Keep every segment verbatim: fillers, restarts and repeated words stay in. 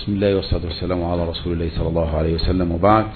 بسم الله والصلاة والسلام على رسول الله صلى الله عليه وسلم، وبعد.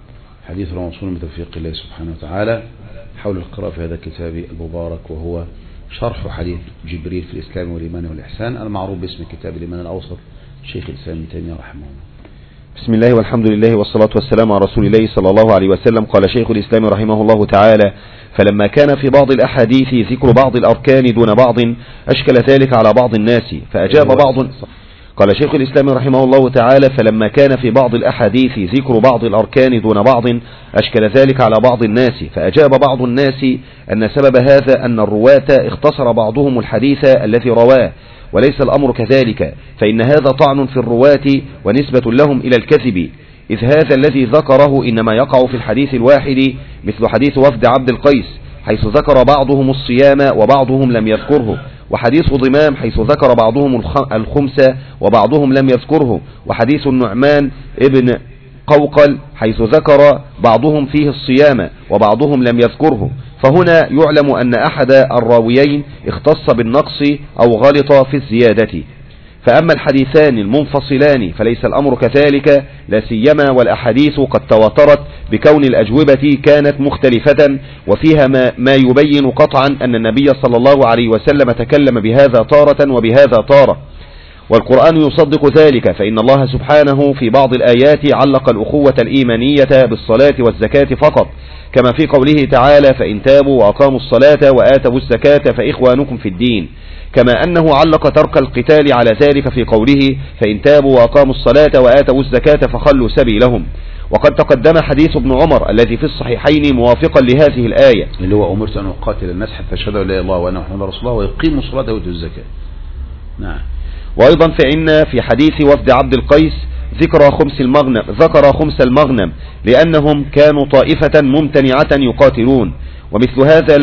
حديث موصول من توفيق الله سبحانه وتعالى حول القراءة في هذا الكتاب المبارك، وهو شرح حديث جبريل في الإسلام والإيمان والإحسان، المعروف باسم كتاب الإيمان الأوسط شيخ الإسلام ابن تيمية رحمه الله. بسم الله والحمد لله والصلاة والسلام على رسول الله صلى الله عليه وسلم. قال شيخ الإسلام رحمه الله تعالى: فلما كان في بعض الأحاديث ذكر بعض الأركان دون بعض أشكل ذلك على بعض الناس فأجاب بعض. قال شيخ الإسلام رحمه الله تعالى: فلما كان في بعض الأحاديث ذكر بعض الأركان دون بعض أشكل ذلك على بعض الناس فأجاب بعض الناس أن سبب هذا أن الرواة اختصر بعضهم الحديث الذي رواه، وليس الأمر كذلك، فإن هذا طعن في الرواة ونسبة لهم إلى الكذب، إذ هذا الذي ذكره إنما يقع في الحديث الواحد، مثل حديث وفد عبد القيس حيث ذكر بعضهم الصيام وبعضهم لم يذكره، وحديث ضمام حيث ذكر بعضهم الخمس وبعضهم لم يذكره، وحديث النعمان ابن قوقل حيث ذكر بعضهم فيه الصيام وبعضهم لم يذكره. فهنا يعلم أن أحد الراويين اختص بالنقص أو غلط في الزيادة. فأما الحديثان المنفصلان فليس الأمر كذلك، لا سيما والأحاديث قد تواترت بكون الأجوبة كانت مختلفة، وفيها ما, ما يبين قطعا أن النبي صلى الله عليه وسلم تكلم بهذا تارة وبهذا تارة، والقرآن يصدق ذلك، فإن الله سبحانه في بعض الآيات علق الأخوة الإيمانية بالصلاة والزكاة فقط، كما في قوله تعالى: فإن تابوا وأقاموا الصلاة وآتوا الزكاة فإخوانكم في الدين، كما أنه علق ترك القتال على ذلك في قوله: فإن تابوا وأقاموا الصلاة وآتوا الزكاة فخلوا سبيلهم. وقد تقدم حديث ابن عمر الذي في الصحيحين موافقا لهذه الآية، اللي هو: أمرت أن أقاتل الناس حتى يشهدوا لا إله إلا الله وأن محمدا رسول الله ويقيموا الصلاة ويؤتوا الزكاة. نعم. وأيضا فإن في حديث وفد عبد القيس ذكر خمس المغنم ذكر خمس المغنم لأنهم كانوا طائفة ممتنعة يقاتلون، ومثل هذا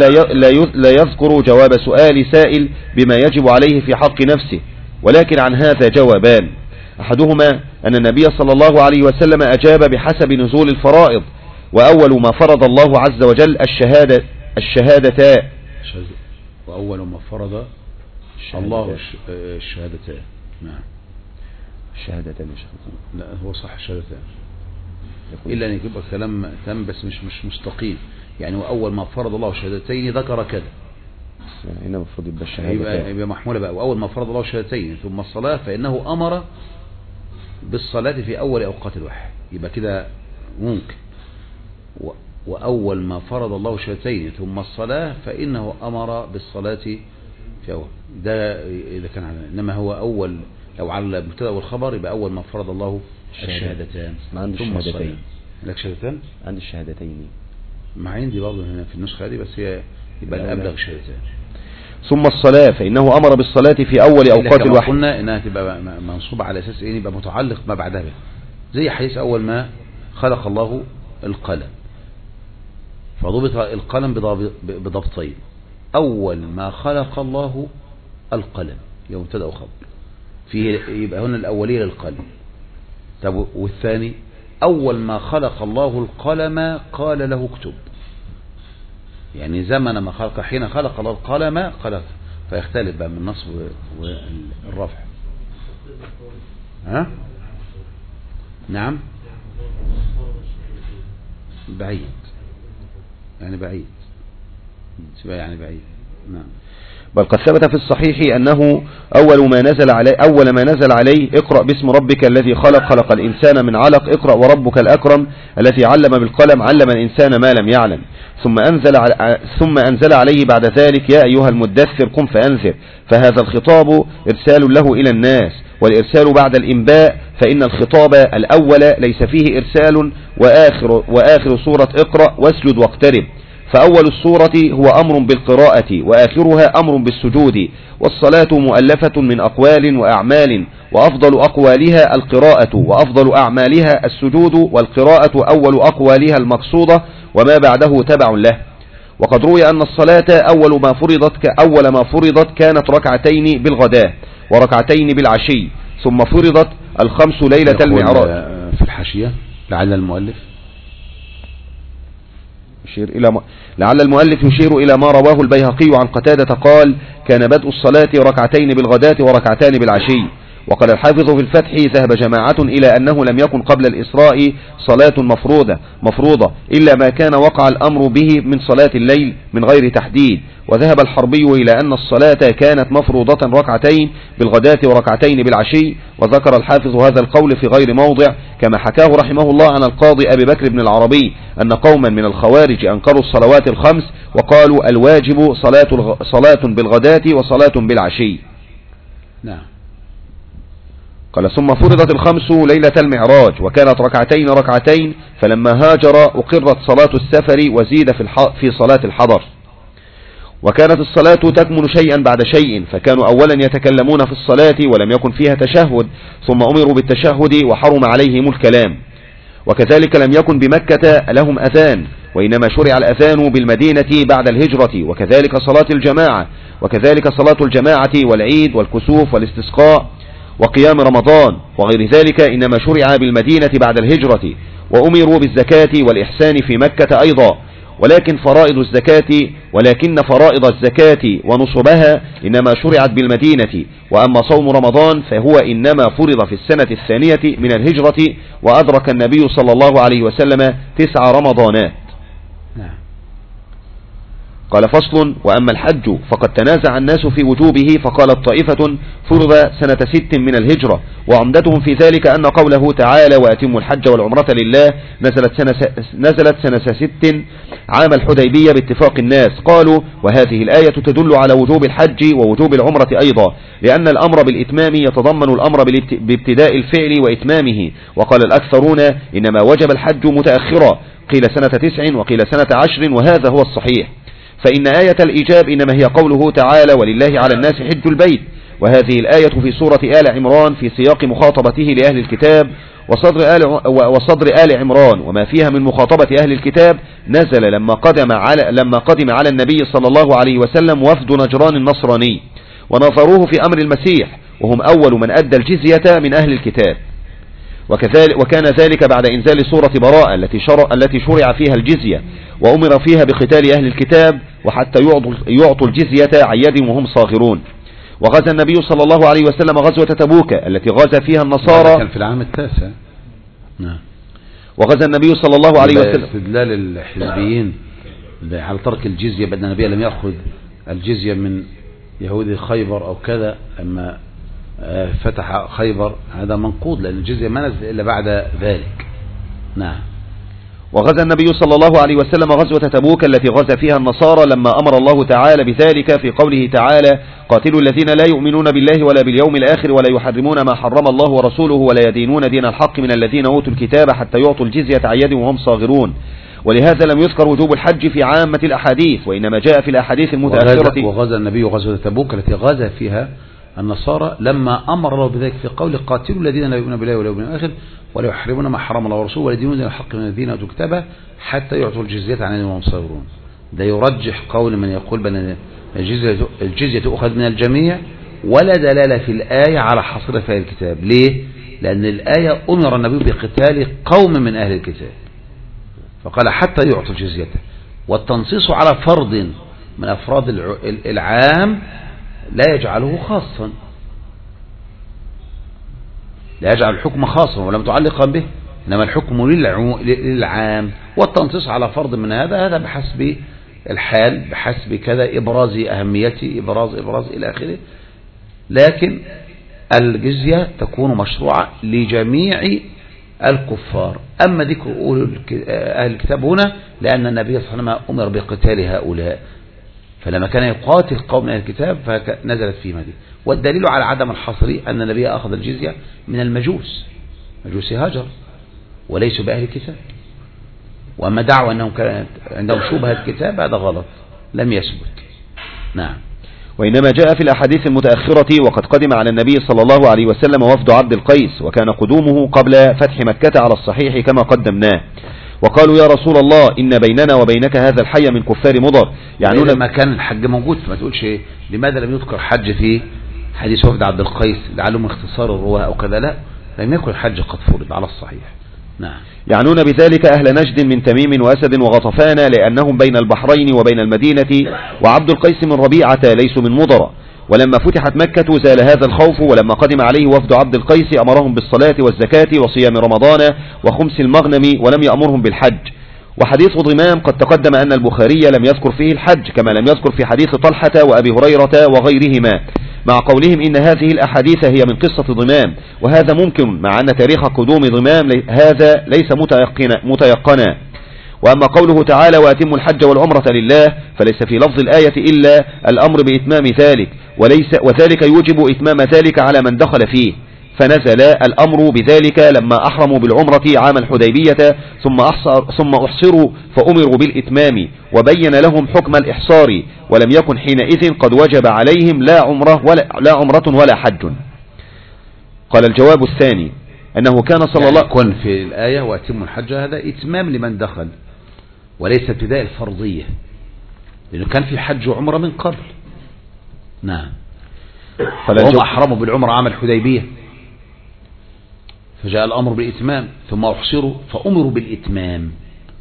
لا يذكر جواب سؤال سائل بما يجب عليه في حق نفسه، ولكن عن هذا جوابان: أحدهما أن النبي صلى الله عليه وسلم أجاب بحسب نزول الفرائض، وأول ما فرض الله عز وجل الشهادة الشهادتان وأول ما فرض الله الشهادتان. نعم. الشهادتان يا شيخ. لا، هو صح الشهادتان، إلا أن يبقى كلام تام بس مش مش مستقيم، يعني وأول ما فرض الله الشهادتين ذكر كذا، هنا المفروض يبقى الشهادتين يبقى محمولة بقى: وأول ما فرض الله الشهادتين ثم الصلاة فإنه أمر بالصلاة في أول أوقات الوحي، يبقى كده ممكن. وأول ما فرض الله الشهادتين ثم الصلاة فإنه أمر بالصلاة في أول، ده إذا كان على، إنما هو أول لو على المبتدأ والخبر يبقى أول ما فرض الله الشهادتان ثم الصلاة. لك شهادتان؟ عندي الشهادتين، ما عندي برضه هنا في النسخة هذه، بس هي يبقى الأبلغ شهادتان ثم الصلاة فإنه أمر بالصلاة في أول أوقات الوحي. قلنا إنها تبقى منصوبة على أساس إيه؟ يبقى متعلق ما بعدها، زي حديث أول ما خلق الله القلم، فضبط القلم بضبطين: أول ما خلق الله القلم يوم مبتدأ وخبر، فيه يبقى هنا الأولية للقلم. طب والثاني: أول ما خلق الله القلم قال له اكتب، يعني زمن ما خلق، حين خلق الله القلم خلق، فيختلف بقى من النصب والرفع. ها؟ نعم، بعيد، يعني بعيد، يعني بعيد. نعم. بل قد ثبت في الصحيح أنه أول ما نزل عليه أول ما نزل عليه اقرأ باسم ربك الذي خلق خلق الإنسان من علق اقرأ وربك الأكرم الذي علم بالقلم علم الإنسان ما لم يعلم، ثم أنزل ثم أنزل عليه بعد ذلك: يا أيها المدثر قم فأنذر. فهذا الخطاب إرسال له إلى الناس، والإرسال بعد الإنباء، فإن الخطاب الأول ليس فيه إرسال، وآخر, وآخر سورة اقرأ واسجد واقترب، فأول السورة هو أمر بالقراءة وآخرها أمر بالسجود، والصلاة مؤلفة من أقوال وأعمال، وأفضل أقوالها القراءة وأفضل أعمالها السجود، والقراءة أول أقوالها المقصودة وما بعده تبع له. وقد روي أن الصلاة أول ما فرضت أول ما فرضت كانت ركعتين بالغداء وركعتين بالعشي، ثم فرضت الخمس ليلة المعراج. في الحاشية لعل المؤلف يشير إلى م... لعل المؤلف يشير إلى ما رواه البيهقي عن قتادة قال: كان بدء الصلاة ركعتين بالغداة وركعتان بالعشي، وقال الحافظ في الفتح ذهب جماعة إلى أنه لم يكن قبل الإسراء صلاة مفروضة مفروضة إلا ما كان وقع الأمر به من صلاة الليل من غير تحديد. وذهب الحربي إلى أن الصلاة كانت مفروضة ركعتين بالغداة وركعتين بالعشي. وذكر الحافظ هذا القول في غير موضع كما حكاه رحمه الله عن القاضي أبي بكر بن العربي أن قوما من الخوارج أنكروا الصلوات الخمس وقالوا الواجب صلاة, صلاة بالغداة وصلاة بالعشي. نعم. قال ثم فرضت الخمس ليلة المعراج وكانت ركعتين ركعتين فلما هاجر أقرت صلاة السفر وزيد في, في صلاة الحضر. وكانت الصلاة تكمل شيئا بعد شيء فكانوا أولا يتكلمون في الصلاة ولم يكن فيها تشهد ثم أمروا بالتشهد وحرم عليهم الكلام. وكذلك لم يكن بمكة لهم أذان وإنما شرع الأذان بالمدينة بعد الهجرة. وكذلك صلاة الجماعة وكذلك صلاة الجماعة والعيد والكسوف والاستسقاء وقيام رمضان وغير ذلك إنما شرع بالمدينة بعد الهجرة. وأمروا بالزكاة والإحسان في مكة أيضا. ولكن فرائض الزكاة ولكن فرائض الزكاة ونصبها إنما شرعت بالمدينة. وأما صوم رمضان فهو إنما فرض في السنة الثانية من الهجرة وأدرك النبي صلى الله عليه وسلم تسع رمضانات. قال فصل وأما الحج فقد تنازع الناس في وجوبه فقالت طائفة فرض سنة ست من الهجرة وعمدتهم في ذلك أن قوله تعالى وأتموا الحج والعمرة لله نزلت سنة, نزلت سنة ست عام الحديبية باتفاق الناس. قالوا وهذه الآية تدل على وجوب الحج ووجوب العمرة أيضا لأن الأمر بالإتمام يتضمن الأمر بابتداء الفعل وإتمامه. وقال الأكثرون إنما وجب الحج متأخرا قيل سنة تسع وقيل سنة عشر وهذا هو الصحيح. فإن آية الإيجاب إنما هي قوله تعالى ولله على الناس حج البيت. وهذه الآية في سورة آل عمران في سياق مخاطبته لأهل الكتاب وصدر آل, وصدر آل عمران وما فيها من مخاطبة أهل الكتاب نزل لما قدم على, لما قدم على النبي صلى الله عليه وسلم وفد نجران النصراني ونظروه في أمر المسيح وهم أول من أدى الجزية من أهل الكتاب. وكذلك وكان ذلك بعد إنزال سورة براءة التي شرع, التي شرع فيها الجزية وأمر فيها بقتال أهل الكتاب وحتى يعطوا الجزية عن يد وهم صاغرون. وغزا النبي صلى الله عليه وسلم غزوة تبوك التي غزا فيها النصارى كان في العام التاسع. نعم. وغزا النبي صلى الله عليه وسلم استدلال الحزبيين على ترك الجزية بأن النبي لم يأخذ الجزية من يهود خيبر أو كذا أما فتح خيبر هذا منقوض لأن الجزية ما نزل إلا بعد ذلك. نعم. وغزا النبي صلى الله عليه وسلم غزوة تبوك التي غزا فيها النصارى لما أمر الله تعالى بذلك في قوله تعالى قاتلوا الذين لا يؤمنون بالله ولا باليوم الآخر ولا يحرمون ما حرم الله ورسوله ولا يدينون دين الحق من الذين أوتوا الكتاب حتى يعطوا الجزية عن يد وهم صاغرون. ولهذا لم يذكر وجوب الحج في عامة الأحاديث وإنما جاء في الأحاديث المتأخرة. وغزا النبي غزوة تبوك التي غزا فيها النصارى لما أمر الله بذلك في قول قاتلوا الذين لا يؤمنون بالله ولا باليوم الآخر ولا يحرمون ما حرم الله ورسوله ولا يدينون دين الحق من الذين أوتوا الكتاب حتى يعطوا الجزية عن يد وهم صاغرون. ده يرجح قول من يقول بأن الجزية, الجزية تؤخذ من الجميع ولا دلالة في الآية على حصر في الكتاب. ليه؟ لأن الآية أمر النبي بقتال قوم من أهل الكتاب فقال حتى يعطوا الجزية. والتنصيص على فرض من أفراد العام لا يجعله خاصا لا يجعل الحكم خاصا ولا متعلقا به إنما الحكم للعام. والتنصيص على فرض من هذا هذا بحسب الحال بحسب كذا إبراز أهميته إبراز إبراز إلى آخره. لكن الجزية تكون مشروعة لجميع الكفار. أما ذكر أهل الكتاب هنا لأن النبي صلى الله عليه وسلم أمر بقتال هؤلاء فلما كان يقاتل قوم من الكتاب فنزلت في مدينة. والدليل على عدم الحصر أن النبي أخذ الجزية من المجوس مجوس هاجر وليسوا بأهل الكتاب. وأما دعوة أنهم كانت عندهم شبهة الكتاب هذا غلط لم يثبت. نعم. وإنما جاء في الأحاديث المتأخرة وقد قدم على النبي صلى الله عليه وسلم وفد عبد القيس وكان قدومه قبل فتح مكة على الصحيح كما قدمناه. وقالوا يا رسول الله إن بيننا وبينك هذا الحي من كفار مضر يعني لما كان الحج موجود ما تقولش لماذا لم يذكر حج في حديث وفد عبد القيس لعلهم اختصار الرواه أو كذا. لا لم يكن الحج قد فرض على الصحيح نعم. يعنون بذلك أهل نجد من تميم وأسد وغطفان لأنهم بين البحرين وبين المدينة، وعبد القيس من ربيعة ليسوا من مضر. ولما فتحت مكة زال هذا الخوف، ولما قدم عليه وفد عبد القيس أمرهم بالصلاة والزكاة وصيام رمضان وخمس المغنم، ولم يأمرهم بالحج. وحديث ضمام قد تقدم أن البخاري لم يذكر فيه الحج، كما لم يذكر في حديث طلحة وأبي هريرة وغيرهما، مع قولهم إن هذه الأحاديث هي من قصة ضمام، وهذا ممكن مع أن تاريخ قدوم ضمام هذا ليس متيقنا. وأما قوله تعالى وأتموا الحج والعمرة لله، فليس في لفظ الآية إلا الأمر بإتمام ذلك، وليس وذلك يوجب إتمام ذلك على من دخل فيه، فنزل الأمر بذلك لما أحرموا بالعمرة عام الحديبية ثم أحصر ثم أحصروا فأمروا بالإتمام، وبين لهم حكم الإحصار، ولم يكن حينئذ قد وجب عليهم لا عمرة ولا, لا عمرة ولا حج. قال الجواب الثاني أنه كان صلى يعني الله يكون في الآية وأتموا الحج هذا إتمام لمن دخل، وليس ابتداء الفرضية، لأنه كان في حج وعمرة من قبل. نعم. وهم أحرموا بالعمرة عام الحديبية، فجاء الأمر بالإتمام ثم أحصروا فأمروا بالإتمام.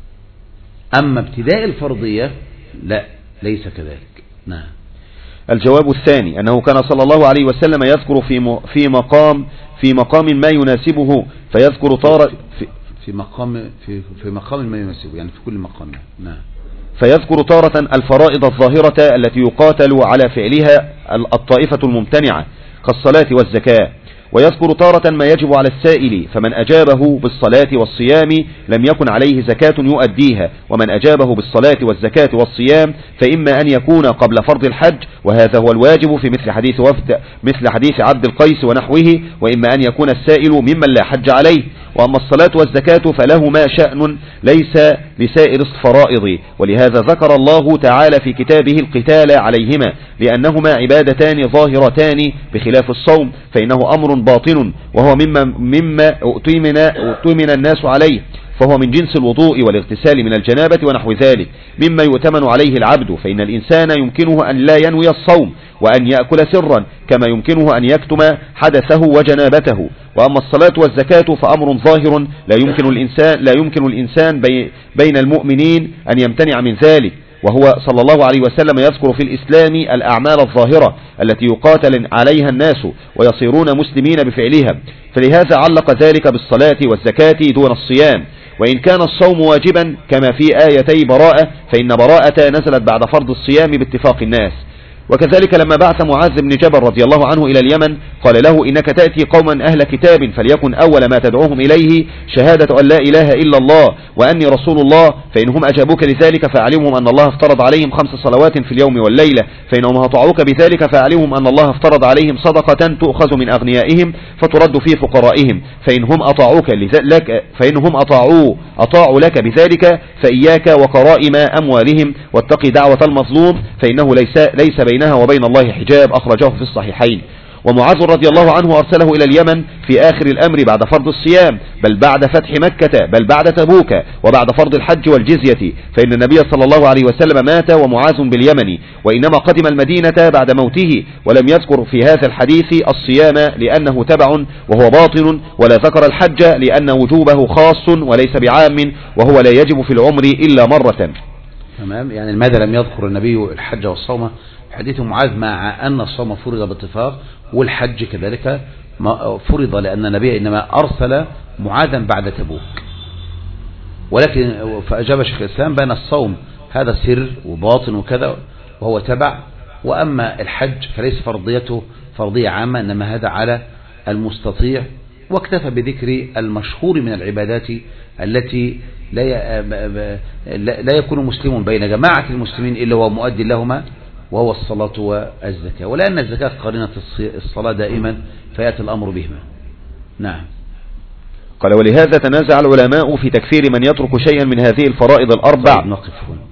أما ابتداء الفرضية لا، ليس كذلك. نعم. الجواب الثاني أنه كان صلى الله عليه وسلم يذكر في في مقام في مقام ما يناسبه، فيذكر طارة في, في مقام في في مقام ما يناسبه، يعني في كل مقام. نعم. فيذكر تارة الفرائض الظاهرة التي يقاتل على فعلها الطائفة الممتنعة كالصلاة والزكاة، ويذكر تارة ما يجب على السائل، فمن أجابه بالصلاة والصيام لم يكن عليه زكاة يؤديها، ومن أجابه بالصلاة والزكاة والصيام فإما أن يكون قبل فرض الحج، وهذا هو الواجب في مثل حديث وفد مثل حديث عبد القيس ونحوه، وإما أن يكون السائل ممن لا حج عليه. وأما الصلاة والزكاة فلهما شأن ليس لسائر الفرائض، ولهذا ذكر الله تعالى في كتابه القتال عليهما، لأنهما عبادتان ظاهرتان بخلاف الصوم، فإنه أمر باطن، وهو مما, مما أؤتمن الناس عليه، فهو من جنس الوضوء والاغتسال من الجنابة ونحو ذلك، مما يؤتمن عليه العبد، فإن الإنسان يمكنه أن لا ينوي الصوم وأن يأكل سرا، كما يمكنه أن يكتم حدثه وجنابته. وأما الصلاة والزكاة فأمر ظاهر لا يمكن الإنسان, لا يمكن الإنسان بي بين المؤمنين أن يمتنع من ذلك، وهو صلى الله عليه وسلم يذكر في الإسلام الأعمال الظاهرة التي يقاتل عليها الناس ويصيرون مسلمين بفعلها، فلهذا علق ذلك بالصلاة والزكاة دون الصيام. وإن كان الصوم واجبا كما في آيتي براءة، فإن براءة نزلت بعد فرض الصيام باتفاق الناس. وكذلك لما بعث معاذ بن جبل رضي الله عنه إلى اليمن قال له إنك تأتي قوما أهل كتاب، فليكن أول ما تدعوهم إليه شهادة أن لا إله إلا الله وأني رسول الله، فإنهم أجابوك لذلك فأعلمهم أن الله افترض عليهم خمس صلوات في اليوم والليلة، فإنهم أطاعوك بذلك فأعلمهم أن الله افترض عليهم صدقة تؤخذ من أغنيائهم فترد في فقرائهم، فإنهم أطاعوك لك فإنهم أطاعوا أطاعوا لك بذلك فإياك وكرائم أموالهم، واتقي دعوة المظلوم فإنه ليس ليس بينها وبين الله حجاب، أخرجه في الصحيحين. ومعاذ رضي الله عنه أرسله إلى اليمن في آخر الأمر بعد فرض الصيام، بل بعد فتح مكة، بل بعد تبوك، وبعد فرض الحج والجزية، فإن النبي صلى الله عليه وسلم مات ومعاذ باليمن، وإنما قدم المدينة بعد موته، ولم يذكر في هذا الحديث الصيام لأنه تبع وهو باطن، ولا ذكر الحج لأن وجوبه خاص وليس بعام، وهو لا يجب في العمر إلا مرة. تمام. يعني لماذا لم يذكر النبي الحج والصوم حديث معاذ، مع أن الصوم فرض باتفاق والحج كذلك فرض، لأن النبي إنما أرسل معاذا بعد تبوك، ولكن فأجاب شيخ الإسلام بأن الصوم هذا سر وباطن وكذا وهو تبع، وأما الحج فليس فرضيته فرضية عامة، إنما هذا على المستطيع، واكتفى بذكر المشهور من العبادات التي لا لا يكون مسلم بين جماعة المسلمين إلا هو مؤدي لهما، وهو الصلاة والزكاة، ولأن الزكاة قرينة الصلاة دائما فيأتي الأمر بهما. نعم. قال ولهذا تنازع العلماء في تكفير من يترك شيئا من هذه الفرائض الأربع. نقف هنا.